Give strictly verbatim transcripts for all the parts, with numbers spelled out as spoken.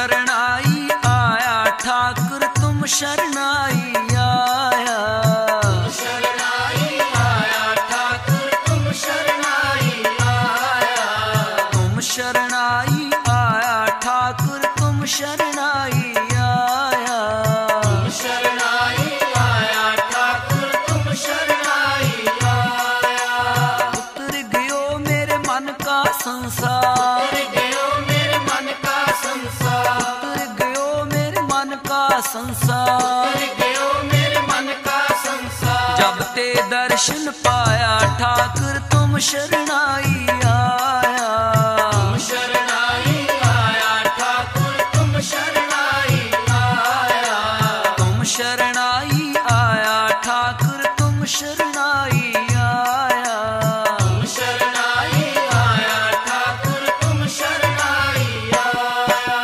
शरणाई आया ठाकुर तुम शरणाई आया। शरणाई आया ठाकुर तुम शरणाई आया। तुम शरणाई आया ठाकुर तुम शरणाई आया। शरणाई आया ठाकुर तुम शरणाई आया। उतर गयो मेरे मन का संसार, उतर गयो मेरे मन का संसार, उतर गयो मेरे मन का संसार। उतर गयो मेरे मन का संसार। जब ते दर्शन पाया ठाकुर तुम शरणाई आया। तुम शरणाई आया ठाकुर तुम शरणाई आया। तुम शरणाई आया ठाकुर तुम शरणाई आया। तुम शरणाई आया ठाकुर तुम शरणाई आया।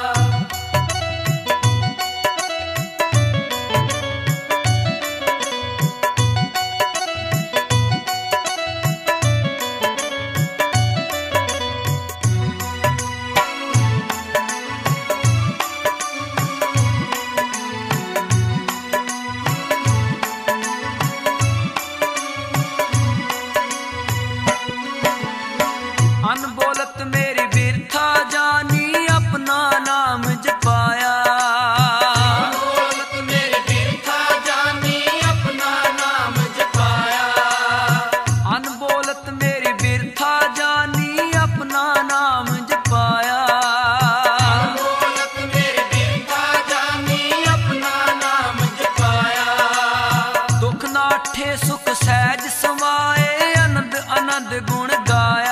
अनबोलत मेरी बिरथा जानी अपना नाम जपाया। अनबोलत मेरी बिरथा जानी अपना नाम जपाया। अनबोलत मेरी बिरथा जानी अपना नाम जपाया। अनबोलत मेरी बिरथा जानी अपना नाम जपाया। दुख नाठे सुख सहज समाए आनंद आनंद गुण गाया।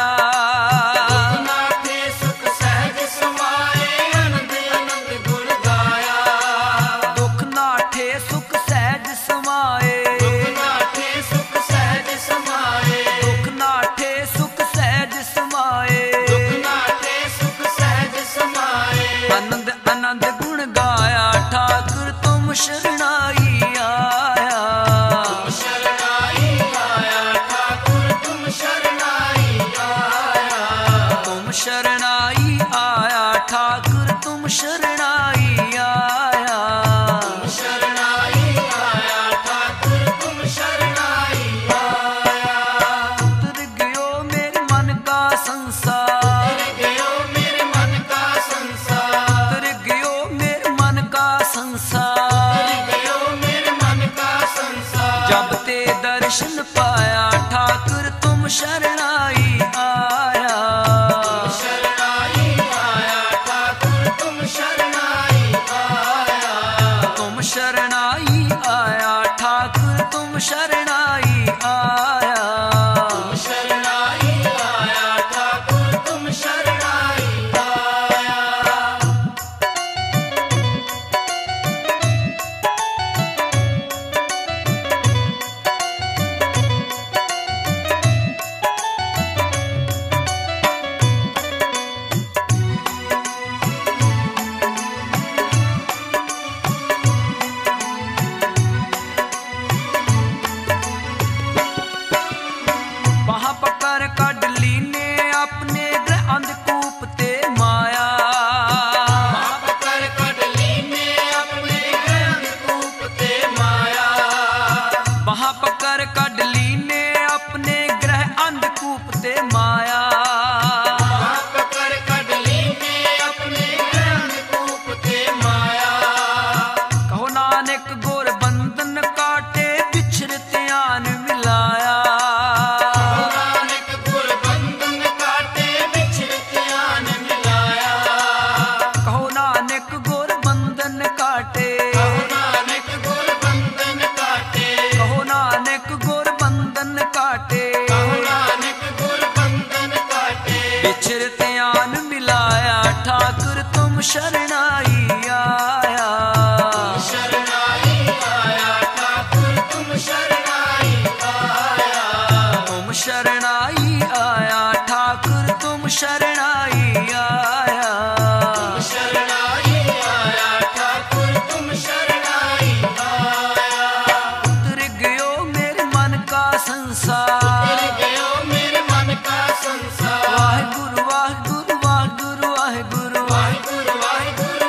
नाथे सुख सहज समाए आनंद आनंद गुण गाया। दुख नाठे सुख सहज समाए। दुख नाथे सुख सहज समाए। दुख नाठे सुख सहज समाए। दुख नाथे सुख सहज समाए। आनंद आनंद गुण गाया ठाकुर तुम शरणाई आया। तुम शरणाई आया ठाकुर तुम शरणाई आया। तुम शरणाई आया ठाकुर तुम शरणाई आया। तुम शरणाई आया ठाकुर तुम शरणाई आया। उतर गयो मेरे मन का संसार, उतर गयो मेरे मन का संसार। उतर गयो मेरे मन का संसार। उतर गयो मेरे मन का संसार। जब ते दर्शन पाया ठाकुर तुम शरणाई आया। शरणाई आया ठाकुर तुम शरणाई आया। तुम शरणाई आया ठाकुर तुम शरणाई आया। तुम शरणाई आया ठाकुर तुम शरणाई आया। वहां पकड़ कड लीने अपने ग्रह अंधकूप ते माया। पकड़ कडली ने अपने अंधकूप ते माया। वहां पकड़ कड लीने अपने ग्रह अंधकूप ते माया। पकड़ कडली ने अपने अंधकूप ते माया। कहो नानक गोर बंधन काटे बिछड़ त्यान मिलाया। नानक गुर बंधन काटे बिछड़ ध्यान मिलाया। कहो नानक गोर बंधन काटे। कहो नानक गुर बंधन काटे। कहो नानक गोर बंधन काटे। कहो नानक गुर बंधन काटे। बिछड़ त्यान मिलाया ठाकुर तुम शरणाई आया। शरणाई आया ठाकुर तुम शरणाई आया। तुम शरणाई आया ठाकुर तुम शरणाई आया। शरणाई आया ठाकुर तुम शरणाई आया। उतर गयो मेरे मन का संसार। उतर गयो मेरे मन का संसार। वाहिगुरु वाहिगुरु वाहिगुरु वाहिगुरु वाहिगुरु वाहिगुरु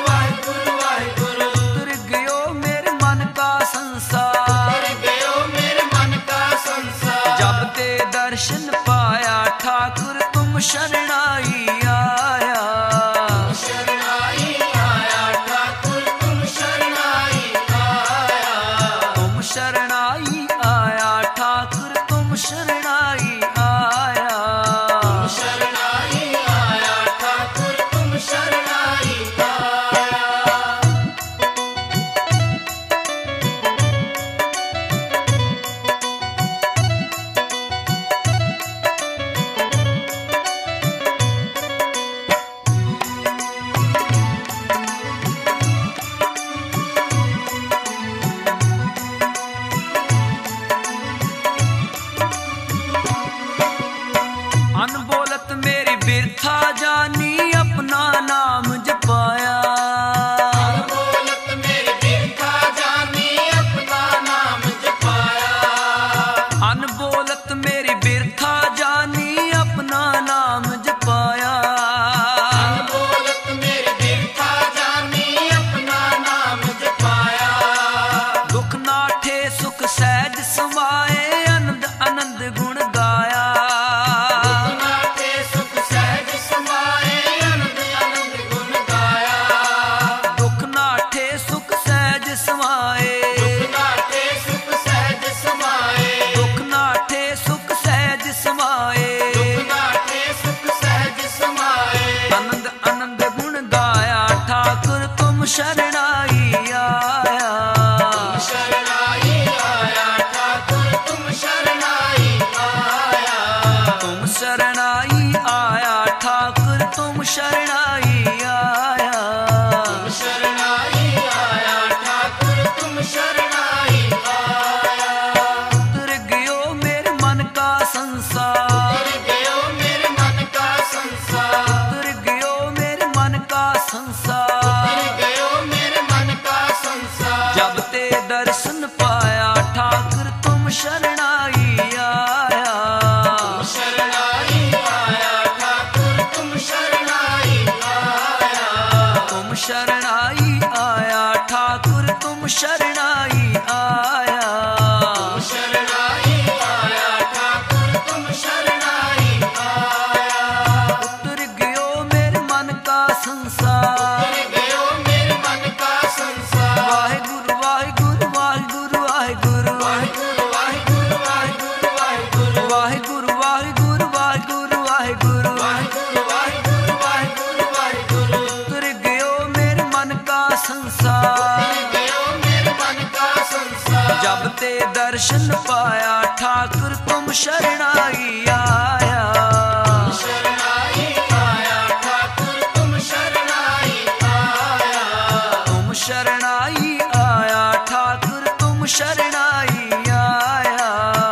शरणाई आया। शरणाई आया ठाकुर तुम शरणाई आया। तुम शरणाई आया ठाकुर तुम शरणाई आया। शरणाई आया ठाकुर तुम शरणाई आया। अनबोलत मेरी बिरथा जानी अपना नाम जपाया। अनबोलत मेरी बिरथा जानी अपना नाम जपाया। अनबोलत मेरी बिरथा जानी अपना नाम जपाया। अनबोलत मेरी बिरथा जानी अपना नाम जपाया। दुख नाठे सुख सहज समाए आनंद आनंद गुण गाया। नाटे सुख सहज समाए आनंद आनंद गुण गाया। दुख नाठे सुख सहज समाए। नाटे सुख सहज समाए। दुख नाठे सुख सहज समाए। नाटे सुख सहज समाए। आनंद आनंद गुण गाया ठाकुर तुम शरणाई आया। शरणाई आया ठाकुर तुम शरणाई आया। तुम शरणाई आया ठाकुर तुम शरणाई आया। शरणाई आया ठाकुर तुम शरणाई आया। उतर गयो मेरे मन का संसार। उतर गयो मेरे मन का संसार। उतर गयो मेरे मन का संसार। उतर गयो मेरे मन का संसार। जब ते दर्शन पाया ठाकुर तुम शरणाई आया। शरणाई आया ठाकुर तुम शरणाई आया। तुम शरणाई आया ठाकुर तुम शरणाई आया। शरणाई आया ठाकुर तुम शरणाई आया। उतर गयो मेरे मन का संसार। उतर गयो मेरे मन का संसार। वाहिगुरु वाहिगुरु वाहिगुरु वाहिगुरु वाहिगुरु वाहिगुरु वाहिगुरु वाहिगुरु। वाहिगुरु वाहिगुरु वाहिगुरु वाहिगुरु वाहिगुरु वाहिगुरु वाहिगुरु वाहिगुरु। उतर गयो मेरे मन का संसार। उतर गयो मेरे मन का संसार। जब ते दर्शन पाया ठाकुर तुम शरणाई आया। शरणाई आया ठाकुर तुम शरणाई आया। तुम शरणाई आया ठाकुर तुम शरणाई आया।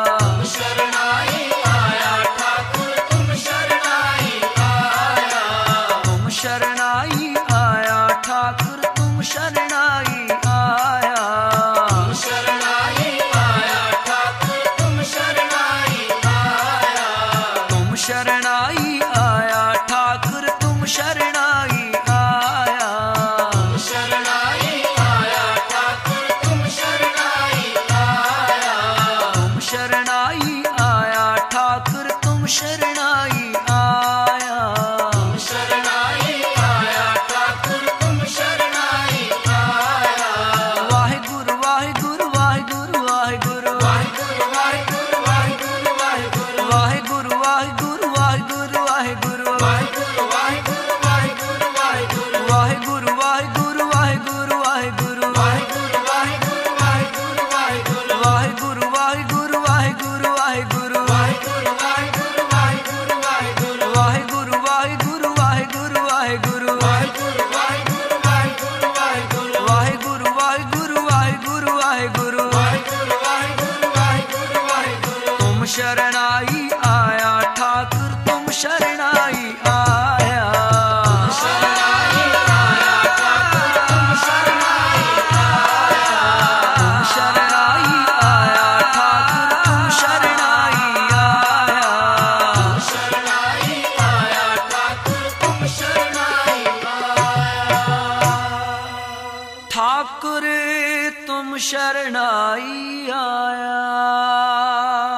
शरणाई आया ठाकुर तुम शरणाई आया। तुम शरणाई आया ठाकुर तुम शरणाई आया। शरणाई आया ठाकुर तुम शरणाई आया। तुम शरणाई आया ठाकुर तुम शरणाई आया। शरणाई आया ठाकुर तुम शरणाई आया। तुम शरणाई आया ठाकुर तुम शरणाई आया। शरणाई आया ठाकुर तुम शरणाई आया। वाहिगुरु वाहिगुरु वाहिगुरु वाहिगुरु वाहिगुरु वाहिगुरु वाहिगुरु वाहिगुरु। वाहिगुरु वाहिगुरु वाहिगुरु वाहिगुरु वाहिगुरु वाहिगुरु वाहिगुरु वाहिगुरु। वाहिगुरु वाहिगुरु वाहिगुरु वाहिगुरु वाहिगुरु वाहिगुरु वाहिगुरु वाहिगुरु। वाहिगुरु वाहिगुरु वाहिगुरु वाहिगुरु वाहिगुरु वाहिगुरु वाहिगुरु वाहिगुरु। वाहिगुरु वाहिगुरु वाहिगुरु वाहिगुरु वाहिगुरु वाहिगुरु वाहिगुरु वाहिगुरु। वाहिगुरु वाहिगुरु वाहिगुरु वाहिगुरु वाहिगुरु वाहिगुरु वाहिगुरु वाहिगुरु। तुम शरणाई आया ठाकुर तुम शरणाई आया। शरणाई आया ठाकुर तुम शरणाई आया। तुम शरणाई आया ठाकुर तुम शरणाई आया। शरणाई आया ठाकुर तुम शरणाई आया। ठाकुर तुम शरणाई आया।